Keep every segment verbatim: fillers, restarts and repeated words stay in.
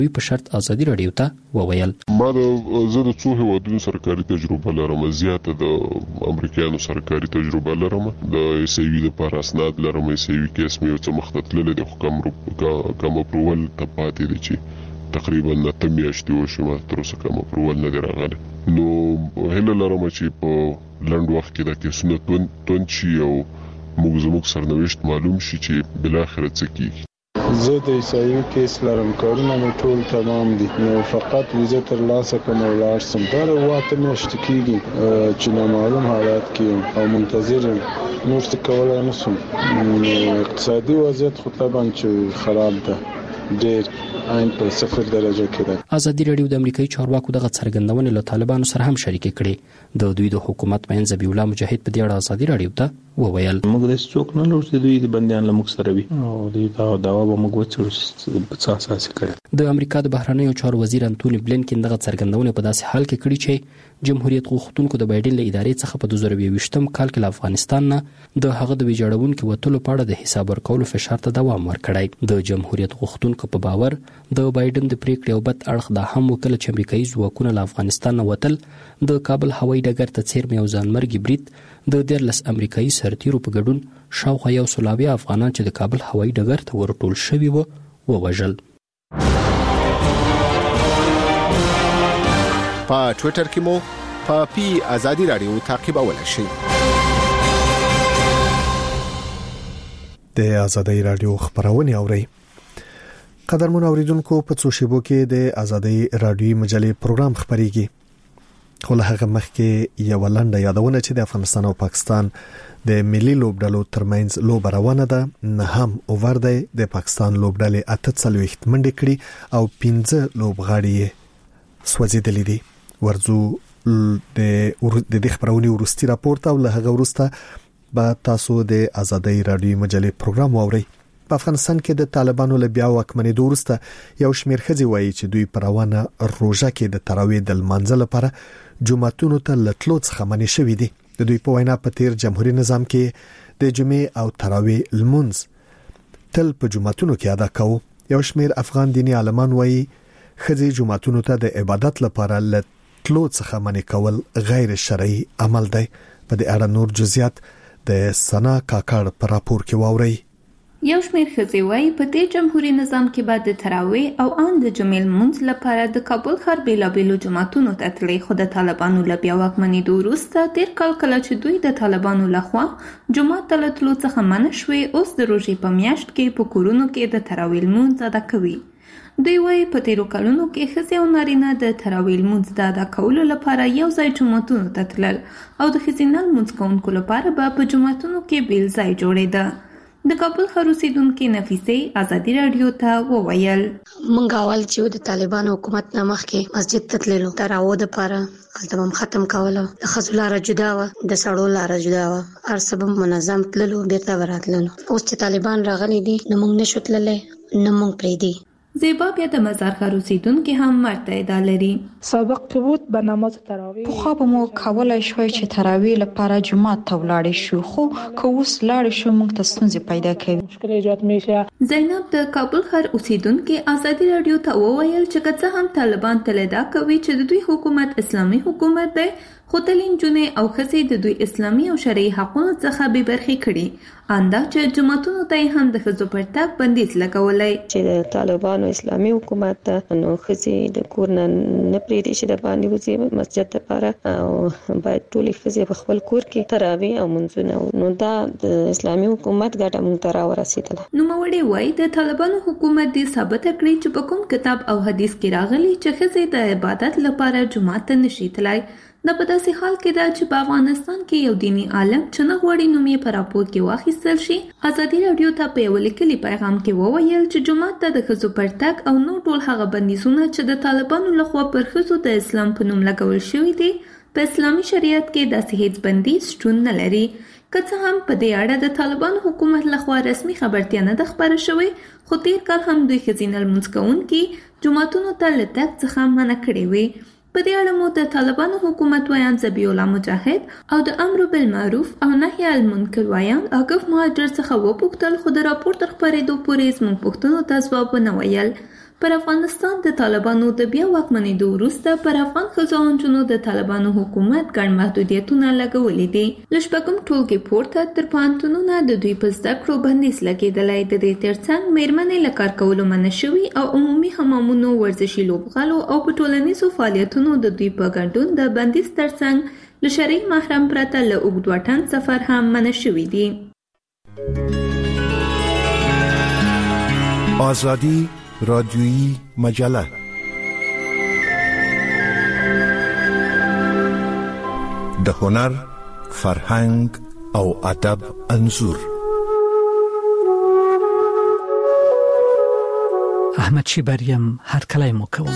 دوی په شرط ازادي راډیو ته وویل ما د زه د څو هیوادونو سرکاري تجربه لرم، زیاته د امریکایانو سرکاري تجربه لرم، د ایسوي د پر اسناد لرم، ایسوي کیس مې څه مختتلل د حکم کم اپروول ته پاتې دي چې تقریبا نته میاشتې وشوه تر اوسه کم اپروول نه دی راغلی. نو هله لرم چې په لنډ وخت کې د کیسونو تون شي او موږ زموږ سرنوشت معلوم شي چې بل اخر څه کیږي. زه د ایسایو کیس لرم، کارونه مې ټول تمام دي، نو فقط ویزه تر لاسه کوم ولاړ سم. دا واته میاشتې کېږي چې نامعلوم حالات کې او منتظر نور څه کولای نه شم. اقتصادي وضعیت خو طبعا چې خراب ده، ډېر عین په صفر درجه کې ده. ازادي راډیو د امریکایي چارواکو دغه څرګندونې له طالبانو سره هم شریکې کړې. د دوی د حکومت مین ذبیح الله مجاهد په دې اړه ازادي راډیو ته وویل موږ د څوک نه لور چې دوی د بنديان له موږ سره وي او دوی دا داوا به موږ وڅړو په څه اساس کړي. د امریکا د بهرنیو چارو وزیر انټونی بلینکن دغه څرګندونې په داسې حال کې کړې چې جمهوریت غوښتونکو د بایدن له ادارې څخه په دوه زره یوویشتم کال کې له افغانستان نه د هغه د ویجاړونکو وټلو په اړه د حساب ورکولو فشار ته دوام ورکړی. د جمهوریت غوښتونکو په باور د بایدن د پریکړې او بد اړخ دا هم وکړ چې امریکایي ځواکونه له افغانستان نه وتل د کابل هوایي ډګر ته څیرمه یو ځانمرګي برید د دیرلس امریکایي سرتیرو په ګډون شاوخوا یو سلاوي افغانان چې د کابل هوایي ډګر ته ورټول شوي وو ووژل. په ټوئیټر کې مو په پی ازادي رادیو تعقیبولای شئ. د ازادي رادیو خبرونه اورئ. قدرمن اوریدونکو په څو شیبو کې د ازادي رادیو مجلې پروګرام خبريږي. خو له هغه مخکې یو لنډه یادونه چې د افغانستان او پاکستان د ملي لوبډلو ترمنځ لوب روانه ده، نه هم اوور دی. د پاکستان لوبډلې اته څلويخت منډې کړې او پنځه لوبغاړي سوځیدلې دي. ورځو د د د خبرونې ورستي راپورته او له هغه وروسته به تاسو د ازادي رادیو مجلې پروګرام واورئ. په افغانستان کې د طالبانو له بیا واکمنۍ وروسته یو شمېر ښځې وایي چې دوی پر روانه روژه کې د تراویح د لمانځه لپاره جمعتونو ته لټلو څخه منې شوې دي. د دوی په وینا په تیر جمهوریت نظام کې د جمعې او تراویح لمونځ تل په جمعتونو کې ادا کوو. یو شمېر افغان دیني عالمان وایي ښځې جمعتونو ته د عبادت لپاره لټلو څخه منې کول غیر شرعي عمل دی. په دې اړه نور جزئیات د سنا کاکړ په راپور کې واورئ. یو شمېر ښځې وایي په دې جمهوریت نظام کې بعد د تراویح او ان د جمعې لمونځ لپاره د کابل ښار بیلابیلو جماعتونو ته تللی، خو د طالبانو له بیا واکمنېدو وروسته تیر کال کله چې دوی د طالبانو لخوا جومات ته له تلو څخه منع شوې، اوس د روژې په میاشت کې په کورونو کې د تراویح لمونځ ادا کوي. دوی وایي په تیرو کلونو کې ښځې او نارینه د تراویح لمونځ د ادا کولو لپاره یو ځای جوماتونو ته تلل او د ښځینه لمونځ کوونکو لپاره به په جوماتونو کې بیل ځای جوړېده. د کابل ښار اوسیدونکې نفیسې ازادي راډیو ته وویل مونږ اول چې د طالبانو حکومت نه مخکې مسجد ته تللو، تراویح دپاره هلته به ختم کوله، د ښځو لاره جدا وه، د سړو لاره جدا وه، هر څه به منظم تللو، بیرته به راتللو. اوس چې طالبان راغلي دي نو مونږ نشو تللی، نه مونږ پرېږدي. زیبا بیا د مزار ښار اوسیدونکي هم مرته ادعا لري. سابق که بود به نماز تراویح پخوا به مو کولای شوی چې تراویح لپاره جمعات ته ولاړې شو، خو که اوس لاړې شو موږ ته ستونزې پیدا کوي. مشکل ایجاد میشه. زینب د کابل ښار اوسیدونکي ازادي راډیو ته وویل چې که څه هم طالبان تل ادعا کوي چې د دوی حکومت اسلامي حکومت دی، خو تل نجونې او ښځې د دوی اسلامي او شرعي حقونو څخه بې برخې کړي. انده چې جوماتونو ته هم د ښځو پر تګ بندیز لګولی. چې د طالبانو اسلامي حکومت ته نو ښځې د کور نه نه پرېږدي چې د باندې وځي مسجد لپاره، او باید ټولې ښځې په خپل کور کې تراویح او منځونه، نو دا د اسلامي حکومت ګټه موږ ته راورسېدله. نوموړې وایي د طالبانو حکومت دې ثابته کړي چې په کوم کتاب او حدیث کې راغلي چې ښځې د عبادت لپاره جومات ته نشي تللی. دا په داسې حال کې ده چې په افغانستان کې یو دیني عالم چې نه غواړي نوم یې په راپور کې واخیستل شي، ازادي راډیو ته په یو لیکلي پیغام کې وویل چې جومات ته د ښځو پر تګ او نور ټول هغه بندیزونه چې د طالبانو لخوا پر ښځو د اسلام په نوم لګول شوي دي، په اسلامي شریعت کې داسې هیڅ بندیز شتون نه لري. که څه هم په دې اړه د طالبانو حکومت لخوا رسمي خبرتیا نه ده خپره شوې، خو تیر کال هم دوی ښځینه لمونځ کوونکي جوماتونو ته له تګ څخه منع کړې وې. په دې اړه مو د طالبانو حکومت ویان ذبیح الله مجاهد او د امر بالمعروف او نهي عن المنکر ویان اګف مهاجر څخه وپوښتل، خو د راپور تر خپرېدو پورې زموږ پوښتنو ته ځواب ونه ویل. پر افغانستان د طالبانو د بیا واکمنېدو وروسته پر افغان ښځو او نجونو د طالبانو حکومت ګڼ محدودیتونه لګولي دي. له شپږم ټولګې پورته تر پوهنتونونه د دوی په زده کړو بندیز لګېدلی. د دې ترڅنګ میرمنې له کار کولو منع شوي او عمومي حمامونو، ورزشي لوبغالو او په ټولنیزو فعالیتونو د دوی په ګډون د بندیز ترڅنګ له شرعي محرم پرته له اوږد واټن سفر هم منع شوي دي. آزادی رادیویی مجله د هنر، فرهنګ او ادب انځور. احمد شیبریم هر کله مو کوم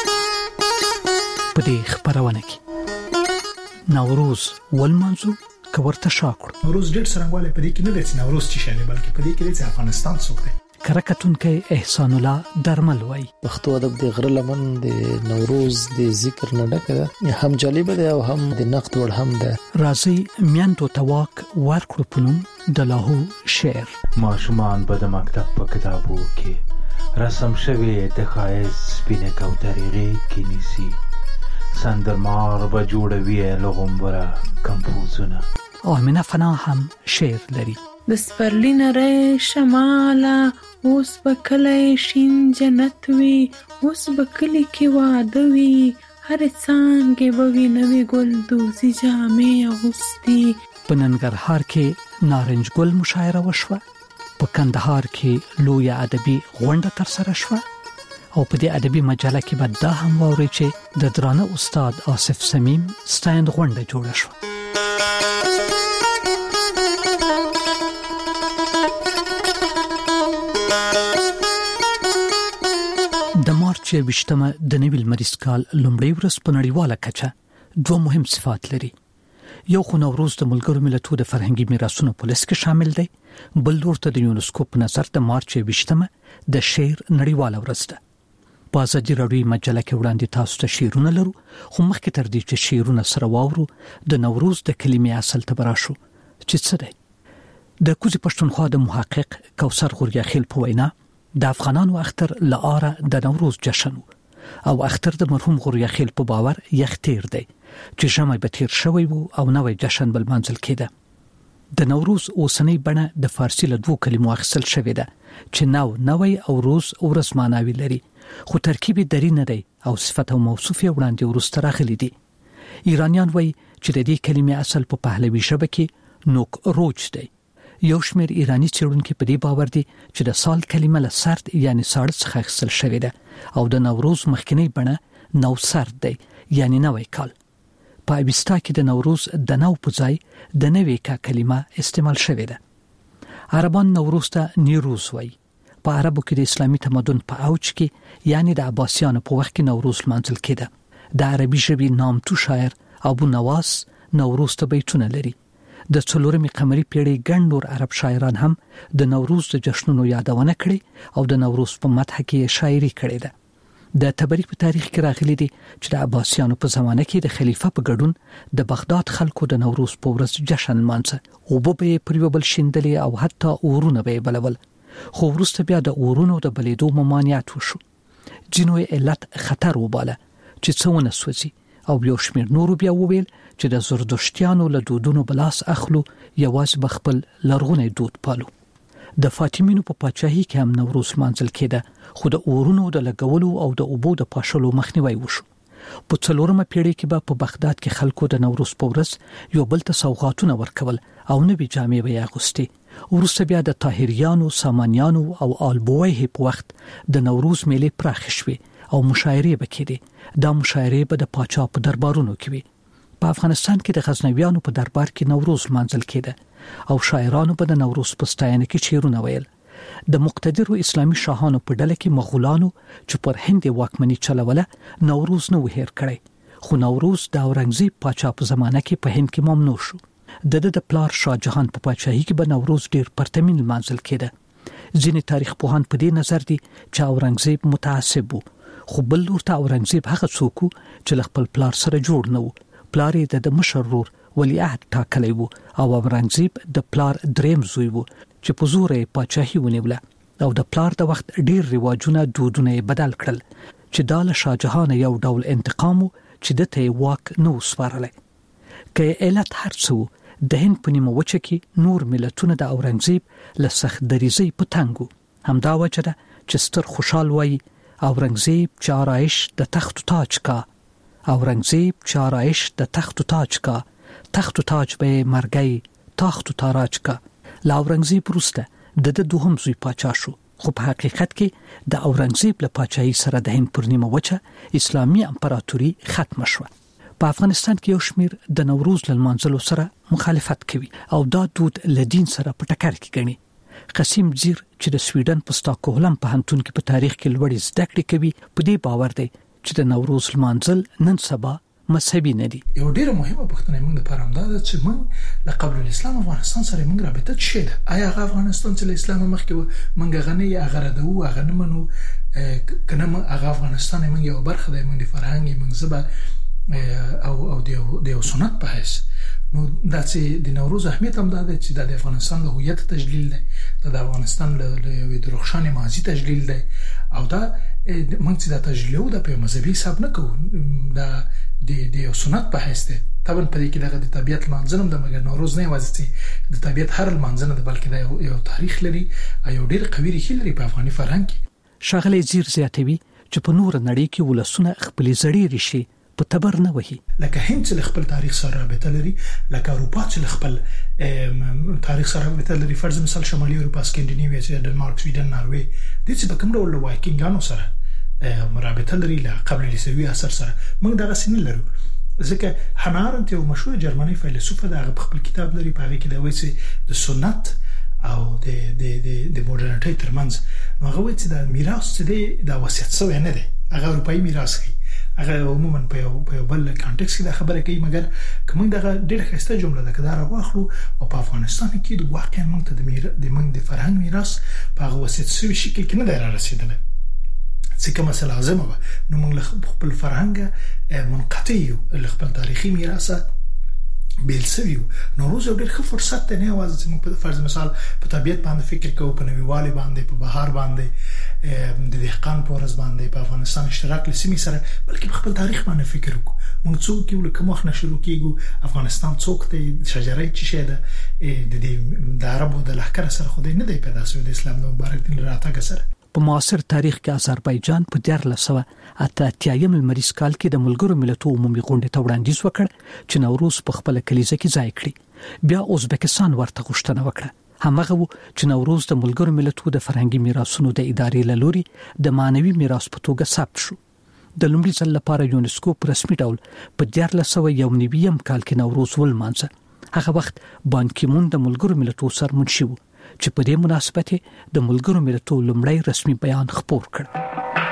په دې خبرونه کې نوروز ولمنځو کورته شاکړ. نوروز ډېر څرنګواله په دې کې نه دی چې نوروز چې شنه بلکې په دې کې چې افغانستان څوک دی. کرکټون کې احسان الله درمل وای پښتو ادب د غره لمن د نوروز د ذکر نه ډکه هم جالب دی او هم د نقد وړ هم ده. راځي میانتو تواک ورکړو پونم د لاهو شعر. ماشومان به د مکتب په کتابو کې رسم شوی د خایز سپینه کوترې کې نیسی سندرمار به جوړوي لغمبره کمپوزونه. او امینه فنا هم شعر لري. د سپرلی نری شماله اوس بکلی شین جنت وی، اوس بکلی کې واده وی، هر څانګې به وي نوی ګل دوزي جامې اغوستي. په ننګرهار کې نارنج ګل مشاعره وشوه. په کندهار کې لوی ادبي غونډه ترسره شوه او په دې ادبي مجله کې به دا هم واوري چې د درانه استاد آصف سمیم ستایند غونډه جوړه شوه. د مارچ ویشتمه د نوي لمریز کال لومړی ورځ په نړیواله کچه دوه مهم صفات لري. یو خو نوروز د ملګرو ملتونو د فرهنګي میراثونو په لیست کې شامل دی، بل ورته د یونسکو په نظر د مارچ ویشتمه د شعر نړیواله ورځ ده. په ازادي راډیو مجله کې وړاندې تاسو ته شعرونه لرو، خو مخکې تر دې چې شعرونه سره واورو د نوروز د کلمې اصل ته براشو چې څه دی. د کوزي پښتونخوا د محقق کوثر غوریاخیل په وینا د افغانانو اختر لاره د نوروز جشن او اختر د مرحوم غوریاخیل په باور یختیر دی چې ژمي به تیر شوی وو او نوې جشن بل منځل کېده. د نوروز اوسنۍ بڼه د فارسی له دوه کلمو اخیستل شوې ده چې نو نوې او روز ورځ معناوي لري، خو ترکیب درې نه دی او صفت او موصوف یې وړاندې ورسته راغلي دي. ایرانیان وایي چې د دې کلمې اصل په پهلوي ژبه کې نوک روج دی. یو شمېر ایرانی څېړونکي په دې باور دي چې د سال کلمه له سرد یعنی ساړه څخه اخیستل شوې ده او د نوروز مخکنی بڼه نو سرد دی یعنی نوی کال. په اوستا کې د نوروز د نو په ځای د نوې کا کلمه استعمال شوې ده. عربان نوروز ته نیروز وایي. په عربو کې د اسلامي تمدن په اوج کې یعنی د عباسیانو په وخت کې نوروز لمانځل کېده. د عربي ژبې نامتو شاعر ابو نواس نوروز ته بیتونه لري. د څلورمې قمري پیړۍ ګڼ نور عرب شاعران هم د نوروز د جشنونو یادونه کړې او د نوروز په مدح کې شاعري کړې ده. د تبری په تاریخ کې راغلي دي چې د عباسیانو په زمانه کې د خلیفہ په ګډون د بغداد خلکو د نوروز په ورځ جشن لمانځه او به پر یو بل شیندلې او حتی اورونه به بلول، خو وروسته بیا د اورونو د بلیدو ممانعت وشو. جنو علت خطر وباله چې څونه سوځي او یو شمېر نورو بیا وویل چې د زردشتیانو له دودونو بلاس اخلو یوازې بخپل لرغونی دود پالو. د فاطمیانو په پاچاهۍ کې هم نوروز لمانځل کېده، خو د اورونو د لګولو او د اوبو د پاشلو مخنیوي وشو. په څلورمه پیړۍ کې به په بغداد کې خلکو د نوروز په ورځ یو بل ته سوغاتونه ورکول او نوې جامې به اغوستي. وروسته بیا د طاهریانو، سامانیانو او آلبویه په وخت د نوروز میلې پراخې شوې او مشاعرې به کېدې. دا مشاعرې به د پاچا په دربارونو کې وي. په افغانستان کې د غزنویانو په دربار کې نوروز لمانځل کېده او شاعرانو به د نوروز په ستاینه کې شعرونه ویل. د مقتدرو اسلامي شاهانو په ډله کې مغولانو چې پر هند واکمني چلوله نوروز نه وهیر کړی، خو نوروز د اورنګزیب پاچا په زمانه کې په هند کې ممنوع شو. د د پلار شاه جهان په پاچاهۍ کې به نوروز ډیر پرتمین لمانځل کېده. ځینې تاریخ پوهان په دې نظر دي چې اورنګزیب متعصب وو، خو بل ورته اورنګزیب هغه څوک چې خپل پلار سره جوړ نه وو. پلار یې د مشر ورور ولیعهد ټاکلی وو او اورنګزیب د پلار دریم زوی وو چې په زور یې پاچاهي ونیوله او د پلار د وخت ډیر رواجونه دودونه بدل کړل چې د شاهجهان یو ډول انتقام چې د ته واک نو سپارلای کې علت هرڅو د هند په نیمه وچه کې نور ملتونه د اورنګزیب له سخت دریزي په تنګو همدا وجه ده چې ستر خوشحال وای اورنګزیب چارایش د تخت تاج کا اورنګزیب چارایش د تخت تاج کا تخت تاج به مرګي تخت تاراج کا لا اورنګزیب روسته د دوهم زوی پاچا شو خو په حقیقت کې د اورنګزیب له پاچاهي سره د هند پر نیمه وچه اسلامي امپراتوري ختم شو په افغانستان کې یو شمیر د نوروز لمانځلو سره مخالفت کوي او دا دود لدین سره په ټکر کې ګڼي قسیم زیر چې د سویډن په ستاکهولم په هنتون کې په تاریخ کې لوړې زده کړې کوي په دې باور دی چې د نوروز لمانځل نن سبا مذهبي نه دي یو ډیره مهمه پوښتنه موږ د پرم دا چې موږ له قبل الاسلام افغانستان سره موږ رابطه څه ده آیا افغانستان چې اسلام مخکې موږ غني هغه ردو هغه نه منو کنه هغه افغانستان موږ یو برخه د موږ د فرهنګ موږ زبا او او د د سنت په حیث نو دا چې د نوروز اهمیت هم دا ده چې د افغانستان له هویت تجلیل ده د افغانستان له یو د روښانه ماضي تجلیل ده او دا موږ چې د تجلیل د په مذهبي حساب نه کوو دا د د سنت په حیث ده طبعا په دې کې دغه د طبيعت منځنم د مګر نوروز نه وځي د طبيعت هر منځنه د بلکې د یو تاریخ لري یو ډېر قوي ریښې لري په افغاني فرهنګ شاغلی زیر زیاتوي چې په نور نړۍ کې ولسونه خپل زړې ریښې په تبر نه وهي لکه هند چې خپل تاریخ سره رابطه لري لکه اروپا چې خپل تاریخ سره رابطه لري فرض مثال شمالي اروپا سکندینیویا چې ډنمارک سویډن ناروې د څه په کوم ډول وایکینګانو سره مرابطه لري له قبل الاسلامي اثر سره موږ دغه سن لرو ځکه هانارنت یو مشهور جرمني فیلسوف دا خپل کتاب لري په هغه کې دا وایي چې د سنت او د د د د مدرنټي ترمنځ نو هغه وایي چې د میراث چې د وصیت سوی نه دی هغه اروپאי میراث دی هغه عموما په یو په بل کانټکست کې دا خبره کوي مګر کوم دغه ډېر ښایسته جمله ده کدا راغلو او په افغانستان کې د واقعا موږ ته د میر د موږ د فرهنګ میراث په هغه وصیت سوی شکل کې نه دی را رسیدلی څه کومه مسله لازمه وه نو موږ خپل فرهنګ منقطع یو خپل تاریخي میراث بیل سوي نوروز یو ډېر ښه فرصت دی نه یوازې چې موږ په فرض مثال په طبیعت باندې فکر کوو په نویوالي باندې په بهار باندې د دهقان په ورځ باندې په افغانستان اشتراک لسیمې سره بلکې په خپل تاریخ باندې فکر وکړو موږ څوک یو لکه مخ نه شروع کیږو افغانستان څوک دی شجرې چې شه ده د دې د عربو د لهکر سره خو دې نه دی پیدا شوی د اسلام د مبارک دین راتګ سره په معاصر تاریخ کې آذربایجان په دیارلس سوه اته اتیایم لمریز کال کې د ملګرو ملتونو عمومي غونډې ته وړاندیز وکړ چې نوروز په خپل کلیزه کې ځای کړي بیا ازبکستان ورته غوښتنه وکړه همغه و چې نوروز د ملګرو ملتونو د فرهنګي میراثونو د ادارې له لوري د مانوي میراث په توګه ثبت شو د لومړي ځل لپاره یونسکو په رسمي ډول په دیارلس سوه یو نوي کال کې نوروز ولمانځه هغه وخت بان کی مون د ملګرو ملتونو سرمنشي و چې په دې مناسبت د ملګرو ملتونو لومړی رسمي بیان خپور کړ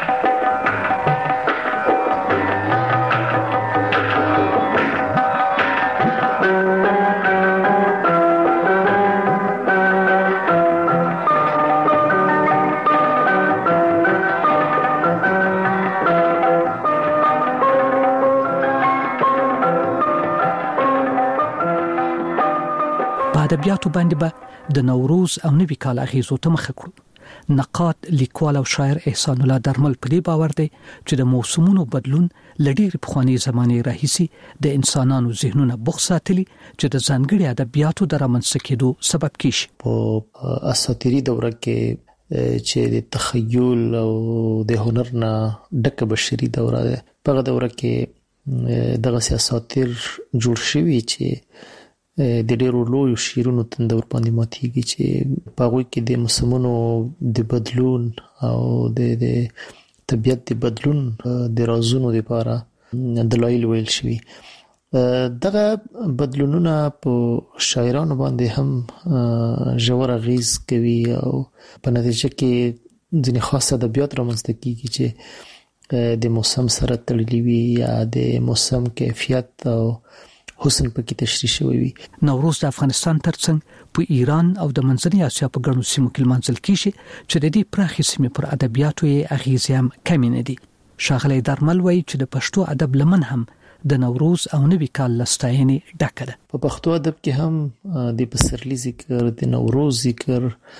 ادبیاتو باندې به د نوروز او نوي کال اغیزو ته مخ کړو نقاد لیکوال او شاعر احسان الله درمل په دې باور دی چې د موسمونو بدلون لډیر پخوانی زمانه راهیسي د انسانانو ذهنونه بوخ ساتلي چې د ځانګړي ادبیاتو د رامنځته کېدو سبب کیږي په اساطيري دوره کې چې د تخیل او د هنر نه ډک بشري دوره ده په دوره کې دغه اساطیر جوړ شوي چې د ډېرو لویو شعرونو تندور باندې ماتيږي چې په هغه کې د موسمونو د بدلون او د د طبيعت د بدلون د رازونو لپاره دلایل ویل شوي دغه بدلونونه په شاعرانو باندې هم ژور اغیز کوي او په نتیجه کې ځینې خاص ادبیات رامنځته کیږي چې د موسم سره تړلي وي یا د موسم کیفیت او حسن پکې تشریح شوی وي نوروز د افغانستان ترڅنګ په ایران او د منځنۍ اسیا په ګڼو سیمو کې لمانځل کیږي چې د دې پراخې سیمې پر ادبیاتو یې اغیزې هم کمې نه دي شاغلی درمل وایي چې د پښتو ادب لمن هم د نوروز او نوي کال لستاینې ډکه ده په پښتو ادب کې هم د پسرلي ذکر د نوروز ذکر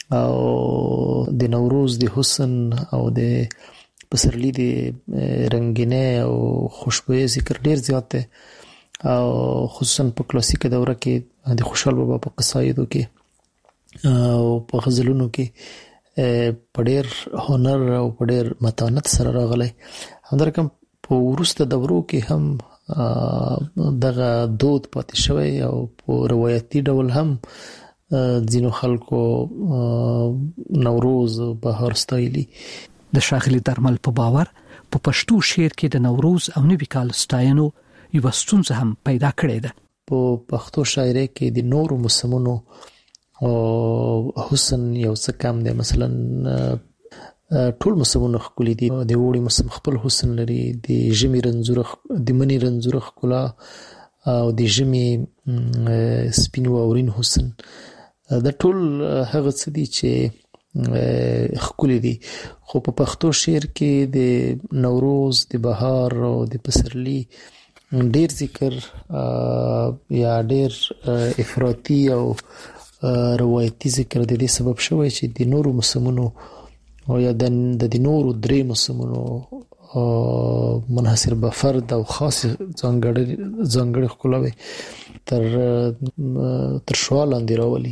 او د نوروز د حسن او د پسرلی د رنگینه او خوشبوئی ذکر ډیر زیات دی او خصوصا په کلاسیک دوره کې د خوشحال بابا په قصایدو کې او په غزلونو کې په ډیر هنر او په ډیر متانت سره راغلی. همدارنګه په وروسته دورو کې هم دغه دود پاتې شوی او په روایتي ډول هم ځینو خلکو نوروز بهار ستایلی. د شاغلي درمل په باور په پښتو شعر کې د نوروز او نوي کال ستاینو یو ستونزه هم پیدا کړې ده. په پښتو شاعري کې د نورو موسمونو او حسن یو څه کم دی. مثلا ټول موسمونه ښکلي دي. د اوړي موسم خپل حسن لري، د ژمي رنځور د مني رنځور ښکلا او د ژمي سپین واورین حسن د ټول هغه څه دي چې ښکلي دي. خو په پښتو شعر کې د نوروز، د بهار او د پسرلی ډیر ذکر یا ډیر افراطي او روایتي ذکر د دې سبب شوی چې د نورو موسمونو او یا د د نورو درې موسمونو منحصر به فرد او خاص ځانګړي ځانګړي ښکلاوي تر تر شوا لاندې راولي.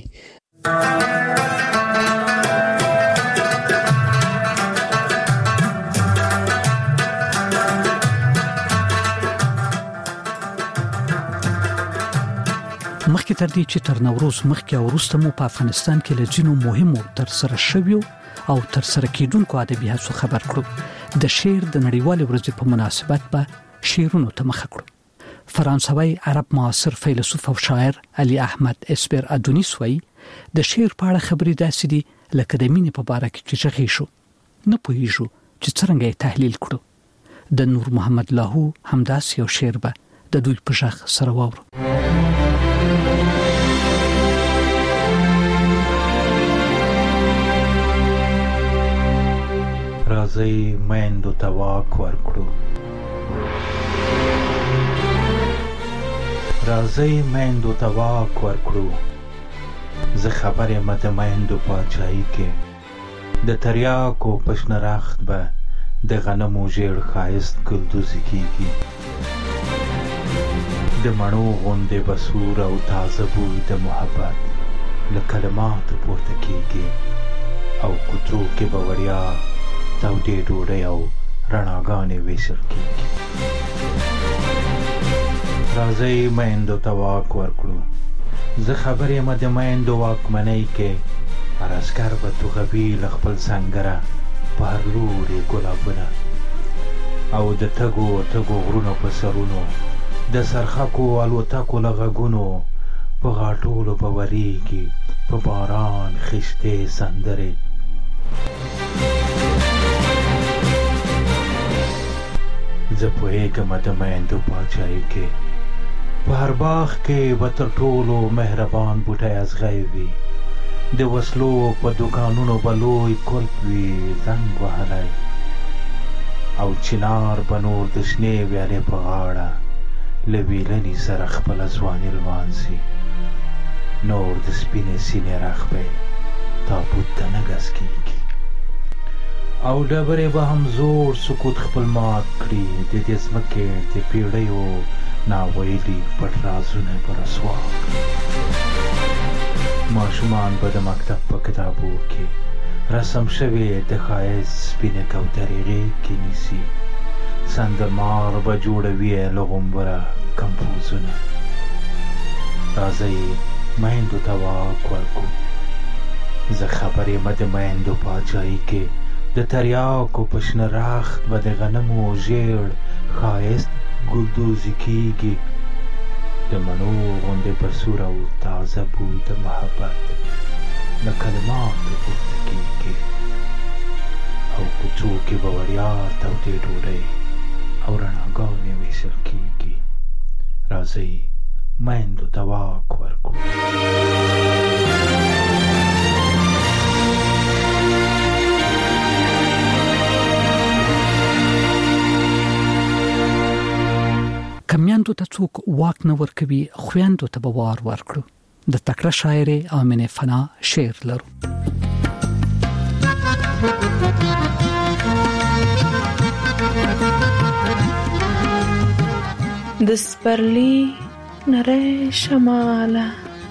مخکې تر دې چې تر نوروز مخکې او وروسته مو په افغانستان کې له ځینو مهمو تر سره شویو او تر سره کېدونکو ادبي هڅو خبر کړو. د شعر د نړیوالې ورځې په مناسبت به شعرونو ته مخه کړو. فرانسوي عرب معاصر فیلسوف او شاعر علي احمد اسپر ادونیس وایي د شعر په اړه خبرې داسې دي لکه د مینې په باره کې چې ژغې شو، نه پوهیږو چې څرنګه یې تحلیل کړو. د نور محمد لاهو همداسې یو شعر به د دوی په ژغ سره واورو. راځئ میندو ته واک ورکړو، راځئ میندو ته واک ورکړو. زه خبر یم د میندو پاچاهي کې د تریاکو په شنه رخت به د غنمو ژیړ ښایست ګلدوزي کېږي. د مڼو غوندې به سور او تازه بوی د محبت له کلماتو پورته کېږي او کوڅو کې به وړیا تودې ډوډۍ او رڼاګانې ویشل کېږي. راځئ میندو ته واک ورکړو. زه خبر یم د میندو واکمنۍ کې هر عسکر به توغوي له خپل سنګره په هر لوري ګلابونه او د تګو تګو غرونو په سرونو د سرخکو الوتکو له غږونو په غاټولو به ورېږي په باران خیشتې سندرې. زه پوهېږم د میندو پاچاهي کې په هر باغ کې به تر ټولو مهربان بوټی ازغی وي. د وسلو په دوکانونو به لوی کلب وي زنګ وهلی او چنار به نور د شنې ویالې په غاړه له ویلنې سره خپله ځواني لمانځي. نور د سپینې سینې رخ به تابوت ته نه ګز کېږي او ډبرې به هم زوړ سکوت خپل مات کړي. د دې ځمکې د پیړیو ناویلي پټ رازونه به رسوا کړي. ماشومان به د مکتب په کتابو کې رسم شوې د ښایست سپینې کوترې غېږ کې نیسي. سندرمار به جوړوي له غومبره کمپوزونه. راځئ میندو ته واک ورکړو. زه خبر یم د میندو پاچاهي کې د تریاکو په شنه رخت به د غنمو ژیړ ښایست ګلدوزي کېږي. د مڼو غوندې په سور او تازه بوی د محبت له کلماتو پورته کېږي او کوڅو کې به وړیا تودې ډوډۍ او رڼاګانې ویشل کېږي. راځئ میندو ته واک ورکړو. کمیاندو ته څوک واک نه ورکوي، خویندو ته به وار ورکړو. د تکړه شاعرې آمنه فنا شعر لرو. د سپرلی نری شماله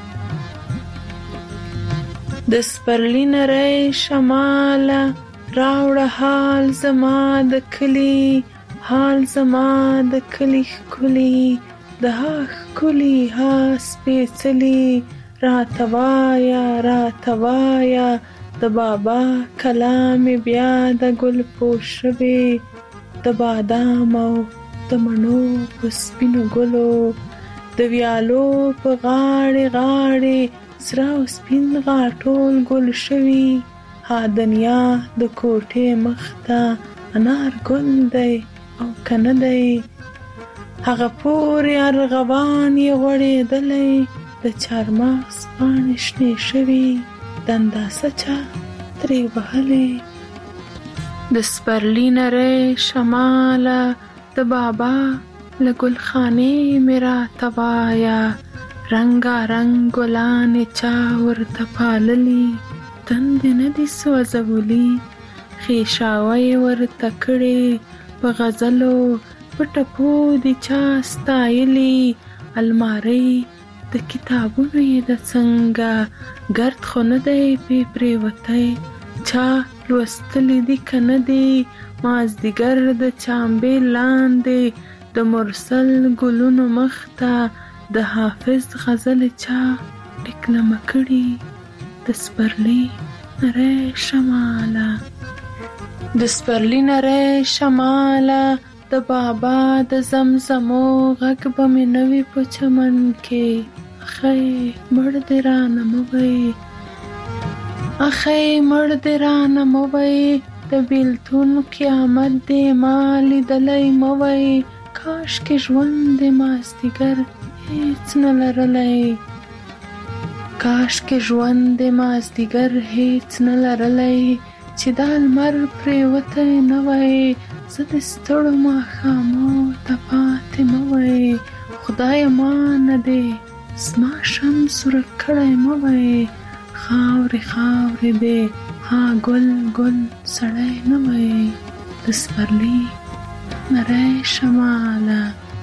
د سپرلی نری شماله راوړه حال زما د کلی حال زما د کلی ښکلي د ها ښکلي ها سپېڅلي راته وایه راته وایه د بابا کلام بیا د ګل پوش شوې د بادام او د مڼو په سپینو ګلو د ویالو په غاړې غاړې سره او سپین غاټول ګل شوي ها دنیا د کوټې مخ ته انار ګل دی او کنه دی هغه پورې ارغوان یې غوړېدلی د چارمغز پاڼې شنې شوي د انداسه چا ترې وهلې د سپرلی نری شماله د بابا له ګلخانې مې راته وایه رنګارنګ ګلانې چا ورته پاللي تندې نه دي سوځولي ښېشاوه یې ورته کړې په غزلو په ټپو دې چا ستایلي المارۍ د کتابونو یې د څنګه ګرد خو نه دی پې پرېوتی چا لوستلی دي که نه دي مازدیګر د چامبې لاندې د مرسل ګلونو مخ ته د حافظ غزلې چا ډکلمه کړي د سپرلی نری شماله د سپرلی نری شماله د بابا د زمزمو غږ به مې نه وي په چمن کې اخی مړ دې رانه مه وایې اخی مړ دې رانه مه وایې د بیلتون قیامت دې ما لیدلی مه وایې کاشکې ژوند دې مازدیګر هیڅ نه لرلی کاشکې ژوند دې مازدیګر هیڅ نه لرلی چې دا لمر پرېوتی نه وای زه د ستړو ماښامو ته پاتې مه وای خدایه ما نه دې زما شمس ورک کړی مه وای خاورې خاورې دې ها ګل ګل سړی نه وای د سپرلی نری شماله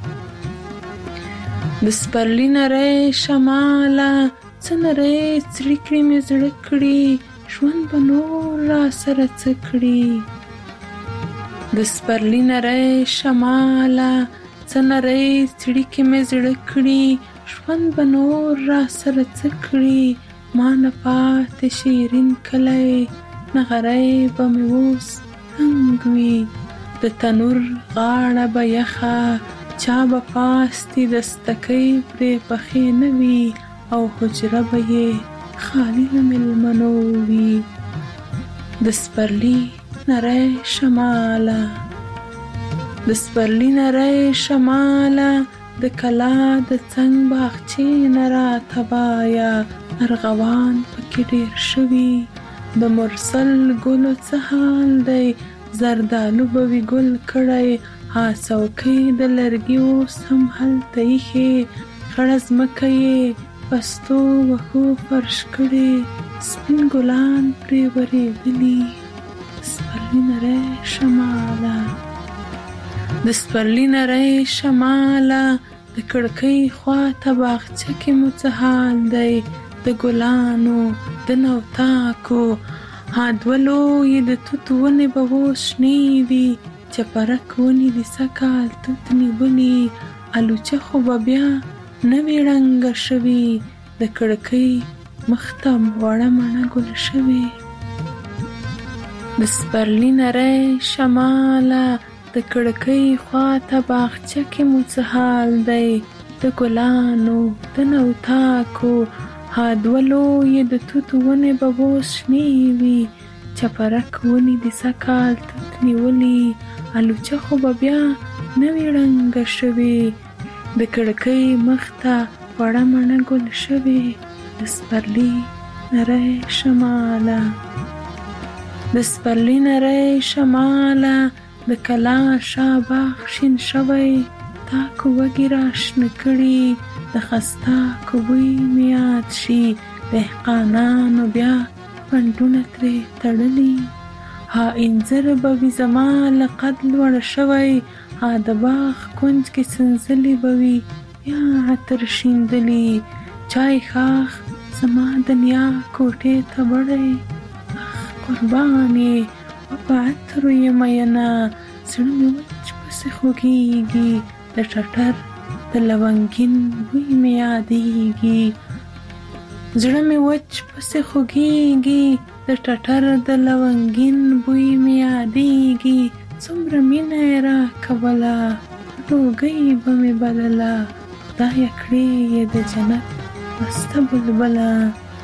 د سپرلی نری شماله څه نری څړیکړې مې زړه کړي ژوند به نور را سره څه کړي د سپرلی نری شماله څه نری څړیکې مې زړه کړي ژوند به نور را سره څه کړي ما نه پاتې شیرین کلی نغری به مې اوس تنګ وي د تنور غاړه به یخه چا به پاستي دستکۍ پرې پخې نه وي او حجره به یې خالي له مېلمنو وي د سپرلی نری شماله د سپرلی نری شماله د کلا د څنګ باغچې نه راته وایه ارغوان پکې ډېر شوي د مرسل ګلو څه حال دی زردالو به وي ګل کړی ها څوکۍ د لرګي اوس هم هلته ایښې خړه ځمکه یې پستو وښو فرش کړې سپین ګلان پرې ورېدلي د سپرلی نری شماله د سپرلی نری شماله د کړکۍ خواته باغچه کې مو څه حال دی د ګلانو د نوتاکو ها دوه لویې د توت ونې به اوس شنې وي چپرک ونې د سږکال توت نیولي الوچه خو به بیا نه وي ړنګه شوي د کړکۍ مخ ته وړه مڼه ګل شوې د سپرلی نری شماله د کړکۍ خواته باغچه کې مو څه حال دی د ګلانو د نوتاکو ها دوه لویې د توت ونې به اوس شنې وي چپرک ونې د سږکال توت نیولي الوچه خو به بیا نه وي ړنګه شوې د کړکۍ مخ ته وړه مڼه ګل شوې د سپرلی نری شماله د سپرلی نری شماله د کلا شا باغ شین شوی تاکو وږي راشنه کړي د خستاکو بوی مې یاد شي دهقانانو بیا پنډونه ترې تړلي ها انځر به وي زما له قد لوړ شوی، ها د باغ کونج کې سنځلې به وي یا عطر شیندلي، چای ښاخ زما د نیا کوټې ته بړی، اخ قربان یې و په عطرو یې مینه، زړه مې وچ پسې خوږېږي، د ټټر د لونګین بوی مې یادېږي، زړه مې وچ پسې خوږېږي، د ټټر د لونګین بوی مې یادېږي، څومره مینه یې راکوله ډوګۍ به مې بلله، خدایه کړې یې د جنت مسته بلبله.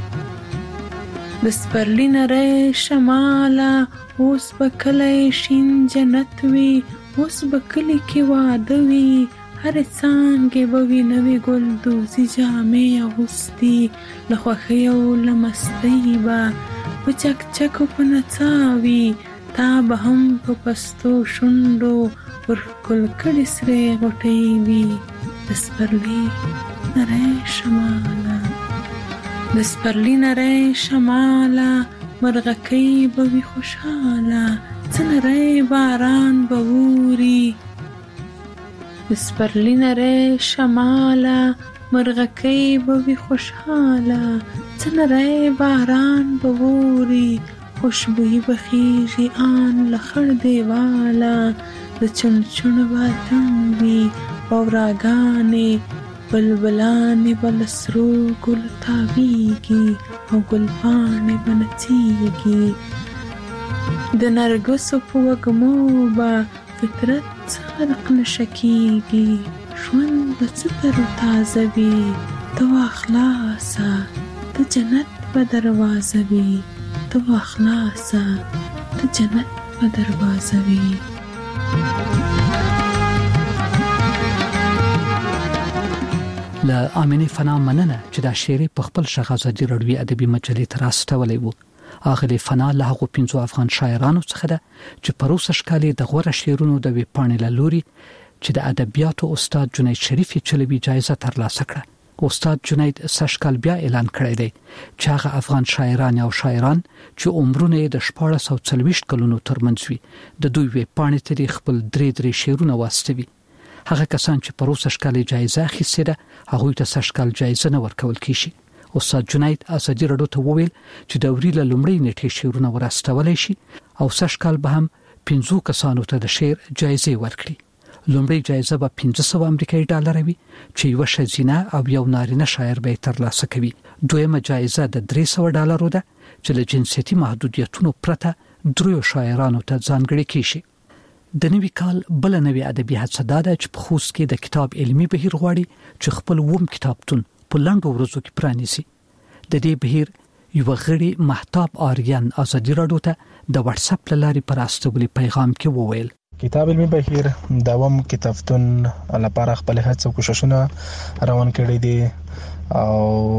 د سپرلي نری شماله اوس به کلی شین جنت وي، اوس به کلي کې واده وي، هرې څانګې به وي نوې ګلدوزي جامې اغوستي، له خوښۍ او له مستۍ به په چکچکو په نڅا وي، تا به هم په پستو شونډو پر ښکل کړي سرې غوټۍ وي. د سپرلي نری شماله د سپرلي نری شماله مرغکۍ به وي خوشحاله، څه نری باران به اوري. د سپرلي نری شماله مرغکۍ به وي خوشحاله، څه نری باران به اوري، خوشبویي به خیږي آن له خړ دیواله، د چڼچڼو به اتڼ وي بوراګانې بلبلانې به له سرو ګلو تاویږي، او ګلپاڼې به نڅیږي، د نرګسو په وږمو به فطرت څه غرق نشه کیږي، ژوند به څه تر و تازه وي، ته واخلاسه د جنت به دروازه وي، ته واخلاسه د جنت به دروازه وي. له امینې فنا مننه چې دا شعر په خپل شغازادي رډوي ادبي مجلې تر راستولې وو. اغلی فنا له هغو پنځو افغان شاعرانو څخه ده چې پروسه شکالي د غوړه شعرونو د ویپاڼې لوري چې د ادبیاتو استاد جنید شریفي چلوي جایزه ترلاسه کړه. استاد جنید سشکال بیا اعلان کړی دی چې هغه افغان شاعران او شاعران چې عمرونه د شپاړس سوه څلوېښت کلونو ترمنځ وي د دوی ویپاڼې ته خپل درې درې شعرونه واستوي. هغه کسان چې پروسه شکالي جایزه اخیستې ده هغه ته سشکال جایزه نه ورکول کیږي. استاد جنید ازادي رادیو ته وویل چې د وري له لومړۍ نیټې شعرونه ورستولای شي او سشکال به هم پنځو کسانو ته د شعر جایزه ورکړي. لومړی جایزه به پنځه سوه امریکایي ډالر وي چې یو ښځینه او یو نارینه شاعر به ترلاسه کوي. دویمه جایزه د درې سوه ډالرو ده چې له جنسیتي محدودیتونو پرته دریو شاعرانو ته ځانګړي کیږي. د نوي کال بل نوي ادبي هڅه ده چې په خوست کې د کتاب علمي بهیر غواړي چې خپل ووم کتابتون په لنډو ورځو کې پرانیزي. د دې بهیر یو غړي مهتاب آریان ازادي رادیو ته د واتس اپ لارې پر استولي پیغام کې وویل کتاب علمي بهیر دوام کتابتون لپاره خپل هڅه او کوششونه روان کړي دي او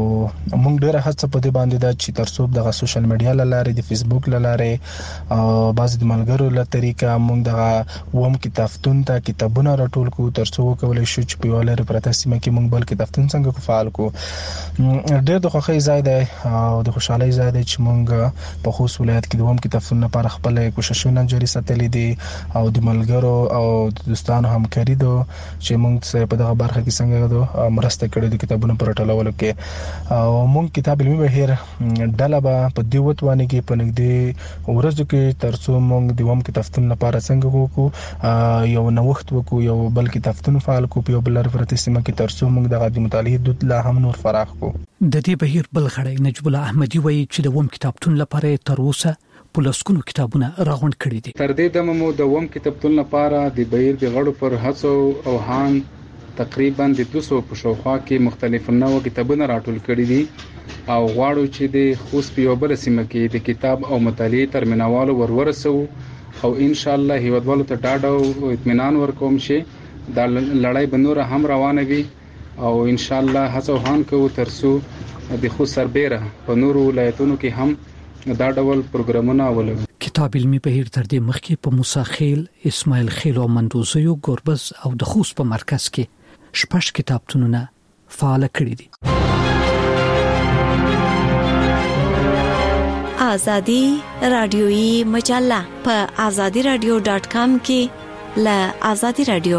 موږ ډېر هڅه په دې باندې دا چې ترڅو د سوشل میډیا لاره د فیسبوک لاره او بعض د ملګرو له طریقه موږ د ووم کتابتون ته کتابونه راټول کوو ترڅو وکولای شو چې په ولر پرته سیمه کې موږ بل کتابتون څنګه کو فعال کو. ډېر د خوښۍ ځای دی او د خوشحالۍ ځای دی چې موږ په خوست ولایت کې د ووم کتابتون لپاره خپل کوششونه جاري ساتلي دي او د ملګرو او د دوستانو همکاري دو چې موږ په دغه برخه کې څنګه مرسته کړې د کتابونو پر ټولولو کې او موږ کتاب علمي بهیر ډله به په دې وتوانه کې په نږدې ورځو کې ترڅو موږ د ووم کتابتون لپاره څنګه وکړو یو نوښت وکړو یو بل کتابتون فعال کو په بل پرته سیمه کې ترڅو موږ د غږی مطالعه دود لا هم نور فراخ کو. د دې بهیر بل غړی نجیب الله احمدي وایي چې د ووم کتابتون لپاره تر اوسه پولیسکونو کتابونه راغونډ کړي دي. تر دې دمه مو د ووم کتابتون لپاره د بهیر د غړو پر هڅو او هان تقریبا د دوه سوه په شاوخوا کې مختلف نوو کتابونه راټول کړي دي او غواړو چې د خوست په یو بل سیمه کې د کتاب او مطالعه ترمنوالو ورورسو او ان شاء الله هیوادوالو ته ډاډ او اطمینان ورکوم چې دا لړۍ به نور هم روانه وي او ان شاء الله هڅه وهان کوو ترڅو د خوست سربېره په نورو ولایتونو کې هم دا ډول پروګرامونه ولرو. کتاب علمي بهیر تر دې مخکې په موسی خیل، اسماعیل خیل او مندوزیو ګوربز او د خوست په مرکز کې شپږ کتابتونونه فعال کړي دي. ازادي رادیويي مجله په ازادي رادیو ډاټ کام کې له ازادي رادیو.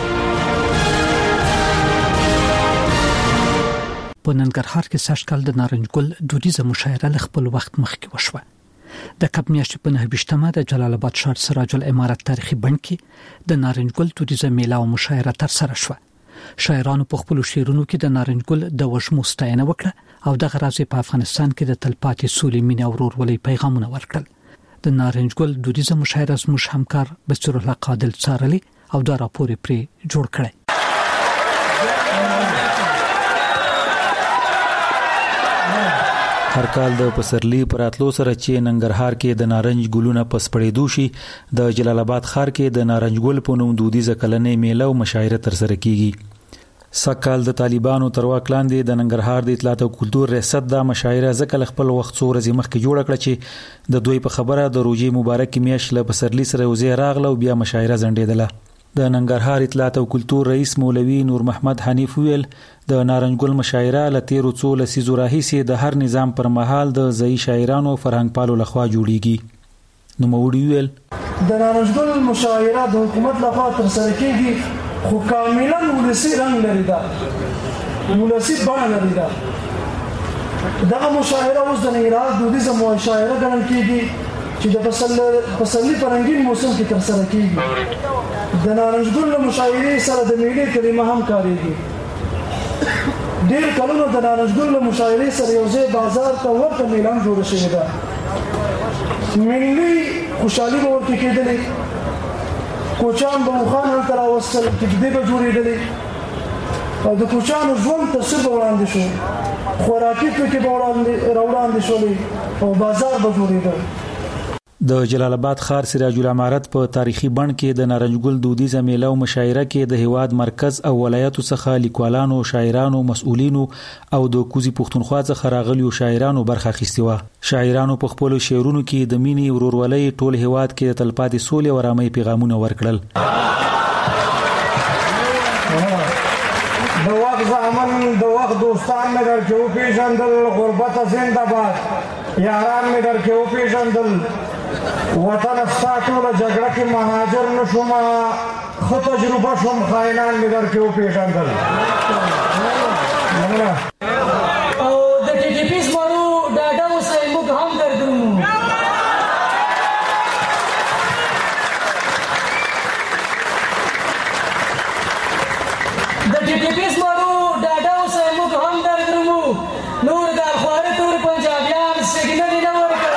په ننګرهار کې سږکال د نارنج ګل دودیزه مشاعره له خپل وخت مخکې وشوه. د کب میاشتې په نهه ویشتمه د جلال آباد ښار سراج العمارت تاریخي بڼ کې د نارنج ګل دودیزه میله او مشاعره ترسره شوه. شاعرانو په خپل شعرونو کې د نارنج ګل د وژمو ستاینه وکړه او دغه راز په افغانستان کې د تلپاتې سولې مینې او ورورولۍ پیغامونه ورکړل. د نارنج ګل دودیزه مشاعره زموږ همکار بصیر الله قادل څارلې او دا راپور پرې جوړ کړی. هر کال د پسرلی پراتلو سره چې ننګرهار کې د نارنج ګلونه پس پړېدو شي، د جلال آباد ښار کې د نارنج ګل په نوم دودیزه کلنې میله او مشاعره ترسره کیږي. سکهال د طالبانو تر واک لاندې د ننګرهار د اطلاعات او کلتور ریاست د مشاعره ځکه خپل وخت څو ورځې مخکې جوړ کړ چې د دوی په خبره د روزي مبارک میاشت له پسرلی سره وزې راغله او بیا مشاعره ځنډېدله. د ننګرهار اطلاعات او کلتور رئیس مولوي نور محمد حنیف ویل د نارنج ګل مشاعره له تیرو څو لسیزو راهیسې د هر نظام پر مهال د ځایي شاعرانو فرهنګ پالو لخوا جوړیږي. نو مولوي ویل د نارنج ګل مشاعره د حکومت لخوا ترسره کیږي خو کاملا ولسی رنګ لري، دا ولسی بڼه لري. دا دغه مشاعره اوس د ننګرهار دودیزه مشاعره ګڼل کیږي چې د فصل فصلي پرنګین موسم کې ترسره کیږي. د نارنج ګل مشاعرې سره د میلې کلمه هم کاریږي. ډېر کلونو د نارنج ګل مشاعرې سره یو ځای بازار ته ورته میله هم جوړه شوې ده. ملي خوشحالي به ورته کېدلې، کوچان به مخان هلته راوستل، کېږدۍ به جوړېدلې او د کوچانو ژوند تصویر به وړاندې شو، خوراکي توکي به راوړاندې شولې او بازار به جوړېده. د جلال آباد ښار سراج العمارت په تاریخي بڼ کې د نارنج ګل دودیزه میله او مشاعره کې د هیواد مرکز او ولایتو څخه لیکوالانو، شاعرانو، مسؤلینو او د کوزي پښتونخوا څخه راغلي شاعرانو برخه اخیستې وه. شاعرانو په خپل شعرونو کې د مینې، ورورولۍ، ټول هیواد کې د تلپاتې سولې او آرامۍ پیغامونه ورکړل. د وخت زامن د وخت دوستان مې درکې وپېژندل، غربت زنده‌باد یاران مې درکې وپېژندل، وطن ستا ټوله جګړه کې مهاجر نه شومه، ښه تجربه شوم، خاینان مې درکې وپېژندل. او د ټي ټي پي زمرو ډاډه اوسئ، موږ هم درځو. د ټي ټي پي زمرو ډاډه اوسئ، موږ هم درځو. نور دارخواره تور پنجابیان سګنل نه ورکړي.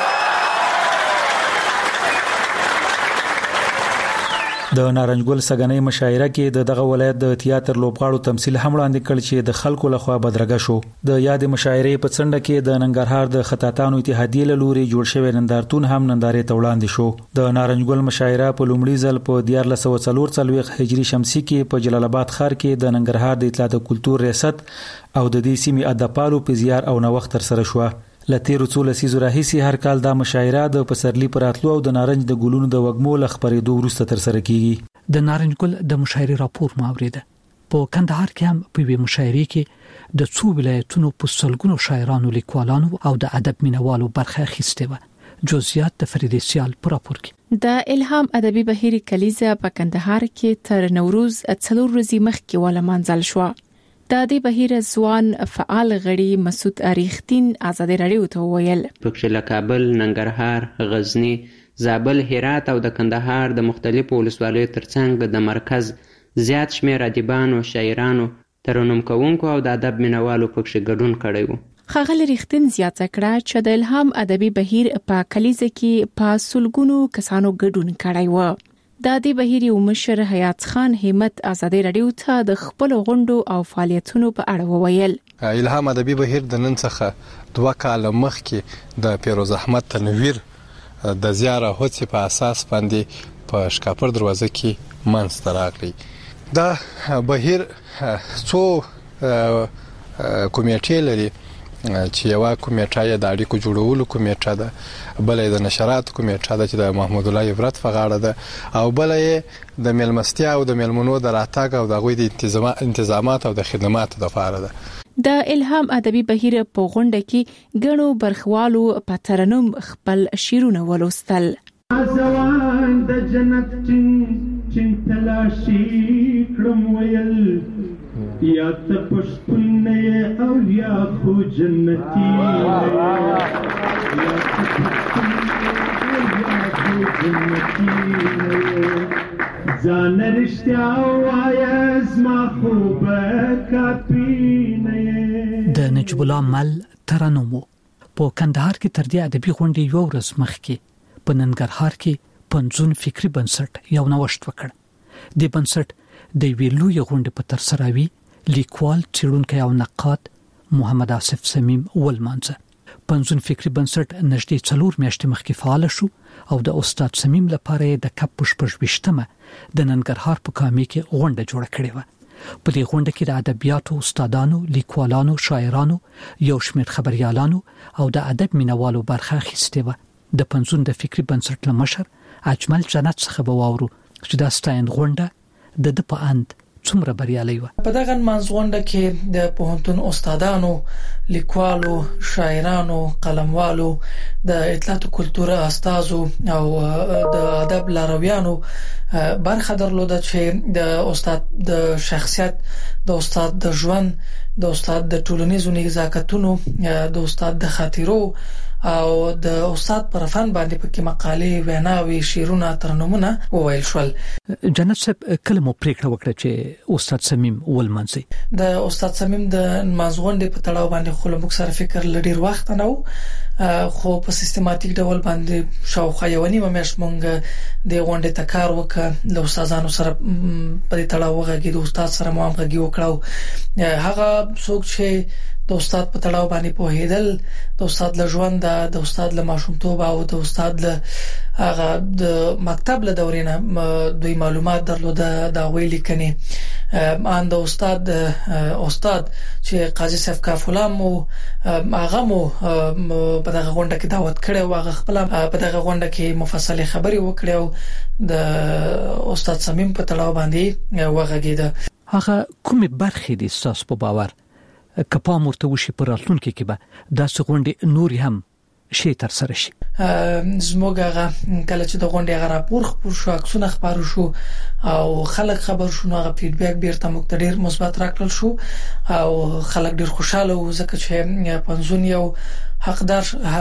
د نارنج ګل سګنۍ مشاعره کې د دغه ولایت د تیاتر لوبغاړو تمثيل هم وړاندې کړ چې د خلکو لخوا بدرګه شو. د یاد مشاعرې په څنډه کې د ننګرهار د خطاطانو اتحادیې له لوري جوړ شوی نندارتون هم نندارې ته وړاندې شو. د نارنج ګل مشاعره په لومړي ځل په دیار لس سوه څلور څلوېښت هجري شمسي کې په جلال آباد ښار کې د ننګرهار د اطلاعات او کلتور ریاست او د دې سیمې ادبپالو په زیار او نوښت ترسره شوه. له تیرو څو لسیزو راهیسې هر کال دا مشاعره د پسرلی پر راتلو او د نارنج د ګلونو د وږمو له خپرېدو وروسته ترسره کیږي. د نارنج ګل د مشاعرې راپور مو اوریده. په کندهار کې هم په وی مشاعرې کې د څو ولایتونو په سلګونو شاعرانو، لیکوالانو او د ادب مینوالو برخه اخیستې و. جزئیات د فریدې سیال پر راپور کې. د الهام ادبي بهیر کلیزه په کندهار کې تر نوروز څلور ورځې مخکې ولمانځل شو. د دې بهیر ځوان فعال غړي مسعود اریختین ازادي رادیو ته ویل پکې له کابل، ننګرهار، غزنی، زابل، هرات او د کندهار د مختلفو ولسوالیو ترڅنګ د مرکز زیات شمېر ادیبانو، شاعرانو، ترنم کوونکو او د ادب مینوالو پکې ګډون کړی و. ښاغلي ریختین زیاته کړه چې د الهام ادبي بهیر په کلیزه کې په سلګونو کسانو ګډون کړی و. د دې بهیر یو مشر حیات خان همت ازادي رادیو ته د خپل غونډو او فعالیتونو په اړه وویل. الهام ادبي بهیر د نن څخه دوه کاله مخکې د پیروز احمد تنویر د زیاره هڅې په اساس باندې په شکاپور دروازه کې منځته راغلی. دا بهیر څو کمیټې لري چې یو کمیټه یې د اړیکو جوړولو کمیټه ده، بل یې د نشرات کمیټه ده چې د محمود الله عبرت په غاړه ده، او بل یې د میلمستیا او د میلمنو د راتګ او د غوي د انتظامات او د خدماتو لپاره ده. د الهام ادبي بهیر په غونډه کې غنو برخوالو په ترنم خپل شیرونه ولوستل. ازوان د جنت چین تلاشي کړم ویل یا ته پښتون نه او یا خو جنتی یا ته پښتون یا خو جنتی ځان رښتیا وایې زما خوب کاپی نه. د نجیب الله مل ترنم په کندهار کې تر دې ادبي غونډې یو ورځ مخکې په ننګرهار کې پنځون فکری بنسټ یو نوښت وکړ. د بنسټ د ویلو یو غونډه په تر سره وی لیکوال چیرونکو او نقاد محمد آصف صمیم ولمانځه. پنځون فکری بنسټ نږدې څلور میاشتې مخکې فعال شو او د استاد صمیم لپاره د کپ پښپښويشتمه د ننګرهار په کامې کې غونډه جوړه کړې و. په دې غونډه کې د ادبیاتو استادانو، لیکوالانو، شاعرانو، یو شمېر خبريالانو او د ادب مینوالو برخه اخیستې و. د پنځون د فکری بنسټ لمشر اجمل جنت څخه بواورو چې دا ستاین غونډه د د په اند څومره بریالي و. په دغه منځغونډه کې د پوهنتون استادانو، لیکوالو، شاعرانو، قلموالو، د اطلاعات او کلتور استادو او د ادب لارویانو برخه درلوده چې د استاد د شخصیت، د استاد د ژوند، د استاد د ټولنیزو نزاکتونو، د استاد د خاطرو او د استاد پر فن باندې پکې مقالې، ویناوي، شعرونه، ترنمونه وویل شول. جنت صاحب کلمو پریکړه وکړه چې استاد صمیم ولمنځي. د استاد صمیم د منځغونډې په تړاو باندې خو موږ سره فکر لډیر وخت نه و، خو په سیستماتیک ډول باندې شاوخوا یو نیمه میاشت مونږ د غونډې ته کار وکړ. د استادانو سره په دې تړاو وغږیدو، د استاد سره مو هم غږی وکړو. هغه څوک چې د استاد په تړاو باندې په هیدل، د استاد له ژوند، د استاد له ماشومتوب او د استاد له هغه د مکتب له دورې نه دوی معلومات درلوده، د ویلي کني ان د استاد استاد چې قاضي صاحب کافولا مو هغه مو په دغه غونډه کې دعوت کړو. هغه خپل په دغه غونډه کې مفصله خبري وکړو د استاد صمیم په تړاو باندې وغږیده. هغه کومه برخې دي تاسو په باور کپا مرته وشي پر راتلونکي کې به د سغونډي نوري هم شي تر سره شي؟ زموږ هغه کله چې د غونډې هغه راپور خپور شو، عکسونه خبرو شو او خلک خبر شو، نو هغه فیډبیک بیرته موږ ته ډیر مثبت راکړل شو او خلک ډیر خوشاله وو ځکه چې پنځون یو حقدار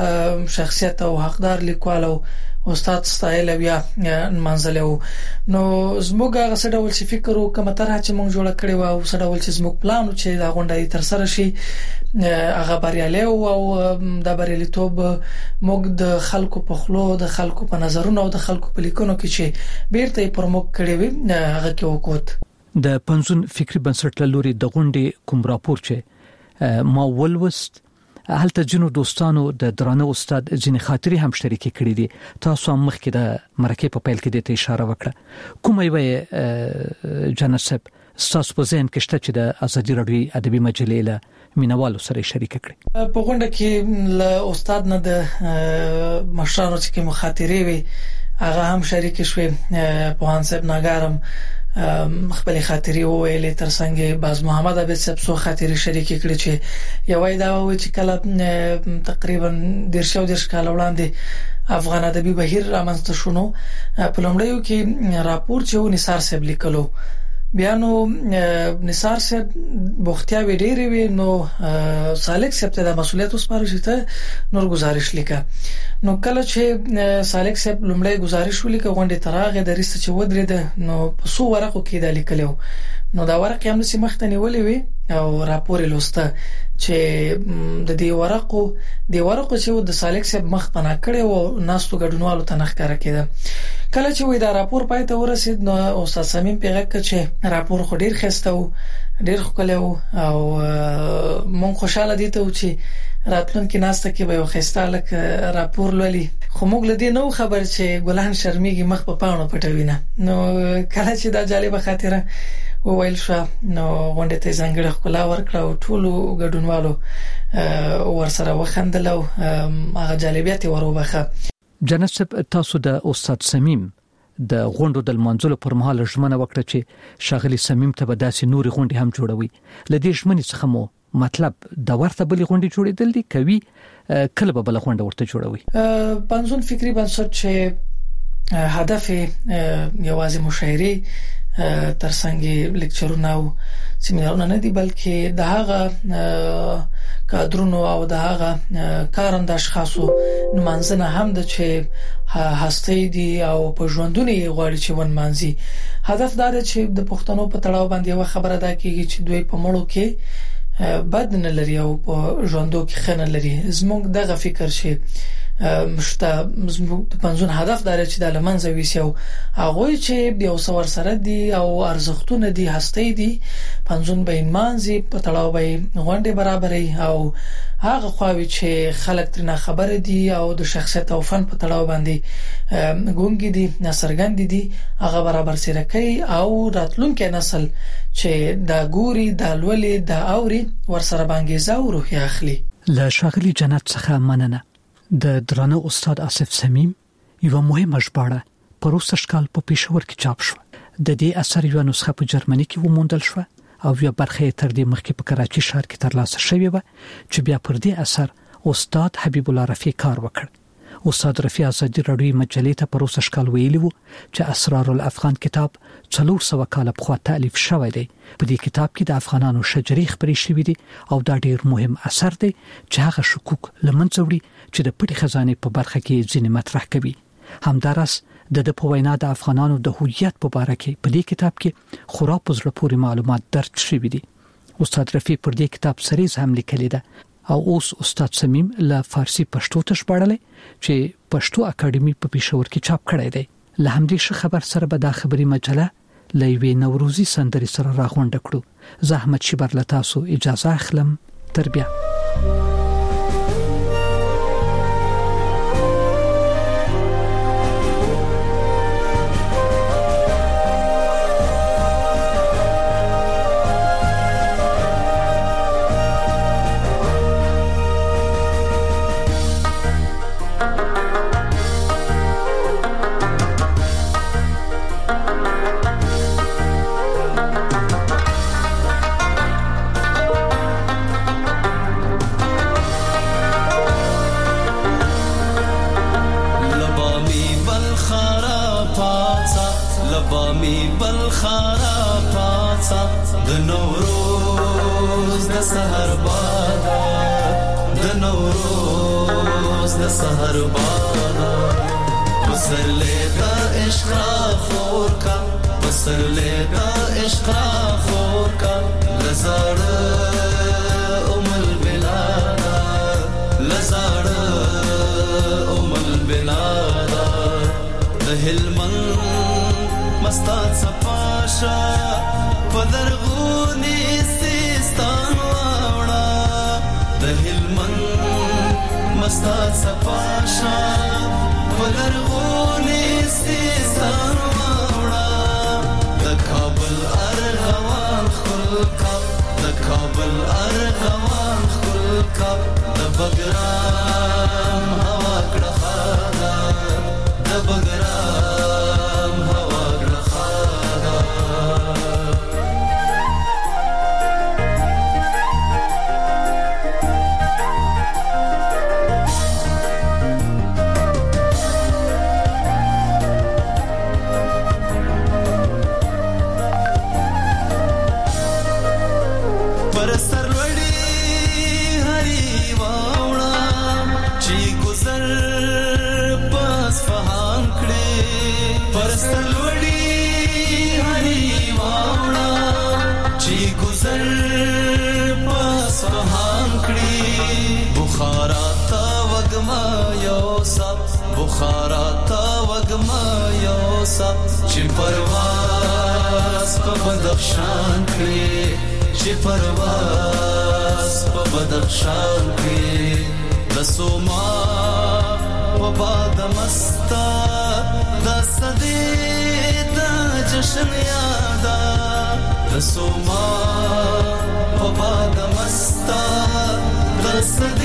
شخصیت او حقدار لیکوال او استاد ستایل بیا منځلو. نو زموږ هغه څه ډول چې فکر وکم تر هڅه موږ جوړ کړی و او څه ډول چې زموږ پلان چې دا غونډه تر سره شي هغه بریالي او د بریالیتوب موږ د خلکو په خلو، د خلکو په نظرونو او د خلکو په لیکونو کې چې بیرته پر موږ کړی وي هغه کې وکوت. د پنځون فکری بنسټ لوري د غونډې کوم راپور چې ما ولوست هلته جنو دوستانو د درانه استاد ځینې خاطري هم شریکې کړې دي. تاسو هم مخکې د مرکه په پیل کې د اشاره وکړه. کومه یو جنسب تاسو په ذهن کې شته چې د ازادي راډیو ادبي مجلې له مینوالو سره شریک کړي؟ په غونډه کې له استاد نه د مشرانو چې مخاطرې وي هغه هم شریک شوي. په هانسب ناګارم خپل خاطري وویلې، ترڅنګ باز محمد عبد صاحب سو خاطري شریک کړي چې یوې دا و چې کله تقریبا درشو درش کال وړاندې افغان ادبي بهیر رامنځته شونه. په لومړیو کې راپور چې و نثار صاحب لیکلو، بیا نو نثار صاحب بوختیا ویډیری وی نو سالک صاحب ته د مسولیت وسپارل شي ته نور گزارش لیکه. نو کله چې سالک صاحب لومړی گزارش ولیکه غونډه تراغه د ریسه چې ودرېده نو په سو ورقو کې د لیکلو، نو دا ورق هم نسی مختنی ولې وی او راپور لوسته چې د دې ورقو د ورقو چې د سالک صاحب مخ پناه کړي او ناستو ګډونوالو ته نخکاره کړه. کله چې وې دا راپور پای ته ورسید نو استاد صمیم پیغه کړ چې راپور خو ډیر خسته و، ډیر خلکو او مونږ خوشاله دي ته چې راتلونکي ناسته کې به یو خسته لک راپور لولي. خو موږ لدی نو خبر چې ګلان شرمېږي مخ په پاڼو پټوي نه. نو کله چې دا جالبه خاطره وویل شو نو غونډه ته څنګه خپل ورکړه او ټول ګډونوالو ورسره وخندل او هغه جالبیت وروبخه. جنسب تاسو د استاد صمیم د غونډو د منځلو پر مهال ژمنه وکړه چې شاغلی صمیم ته به داسې نوري غونډې هم جوړوي. لدې ژمنې څخه مو مطلب د ورته بلې غونډې جوړېدل دي کوي کله به بل غونډه ورته جوړوي. پنځون فکری بنسټ چې هدف یوازې مشاعره ترڅنګ لیکچرونه او سیمینارونه نه دي بلکې د هغه کادرونو او د هغه کارند اشخاصو نمانځنه هم د چې هستې دي او په ژوندونی غواړي چې ون مانځي. هدف دا دی چې د پښتنو په تړاو باندې یو خبره ده کیږي چې دوی په مړو کې بد نه لري او په ژوندو کې خنه لري. زموږ دغه فکر شي مشته زموږ پنځون هدف دا چې د لمنځه ویسي او هغه چې یو څور سره دي او ارزښتونه دي هستې دي پنځون به مانځي په تړاو به غونډه برابرې او هغه خواوی چې خلک ترنه خبر دي او د شخصیت او فن په تړاو باندې ګونګي دي نسرګند دي هغه برابر سره کوي او راتلونکي نسل چې دا ګوري دا لولي دا اوري ورسره باندې زو روح اخلي. له شاغلي جنت څخه مننه. د درانه استاد آصف سمیم یو مهمه ژباړه پروسش کال په پېښور کې چاپ شو. د دې اثر یو نسخه په جرمني کې وموندل شو او یو برخه تر دې مخکې په کراچي ښار کې ترلاسه شوې و چې بیا پر دې اثر استاد حبیب الله رفیع کار وکړ. استاد رفیع ازادي راډیو مجلې ته پروسش کال ویلی وو چې اسرار الافغان کتاب څلور سوه کال پخوا تالیف شوی دی. په دې کتاب کې د افغانانو شجرې خبرې شوې دي او دا ډیر مهم اثر دی چې هغه شکوک لمنځه وړي چې د پټي خزانه په برخه کې ځینې مطرح کوي. همدارس د د په وینا د افغانانو د هویت په اړه کې په دې کتاب کې خورا په زړه پورې معلومات درج شوي دي. استاد رفیع پر دې کتاب سریز هم لیکلی ده او اوس استاد سمیم له فارسی پښتو ته ژباړلی چې پښتو اکیډمي په پېښور کې چاپ کړی دی. له همدې ښه خبر سره به دا خبري مجله له یوې نوروزي سندرې سره راغونډه کړو. زه احمد شیبر له تاسو اجازه اخلم. تر بیا. Soma, Papa, the Masta, the Sadi.